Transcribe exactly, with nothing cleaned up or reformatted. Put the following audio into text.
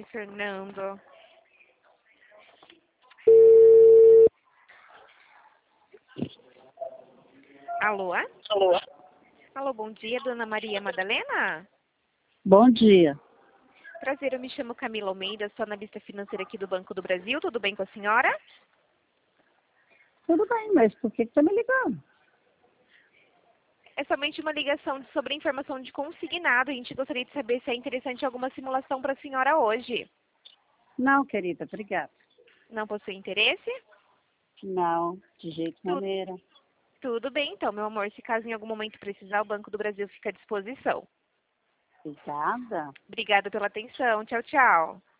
Fernando. Alô? Alô? Alô, bom dia, dona Maria Madalena? Bom dia. Prazer, eu me chamo Camila Almeida, sou analista financeira aqui do Banco do Brasil. Tudo bem com a senhora? Tudo bem, mas por que que tá me ligando? É somente uma ligação sobre informação de consignado. A gente gostaria de saber se é interessante alguma simulação para a senhora hoje. Não, querida, obrigada. Não possui interesse? Não, de jeito Tu- maneira. Tudo bem, então, meu amor. Se caso em algum momento precisar, o Banco do Brasil fica à disposição. Obrigada. Obrigada pela atenção. Tchau, tchau.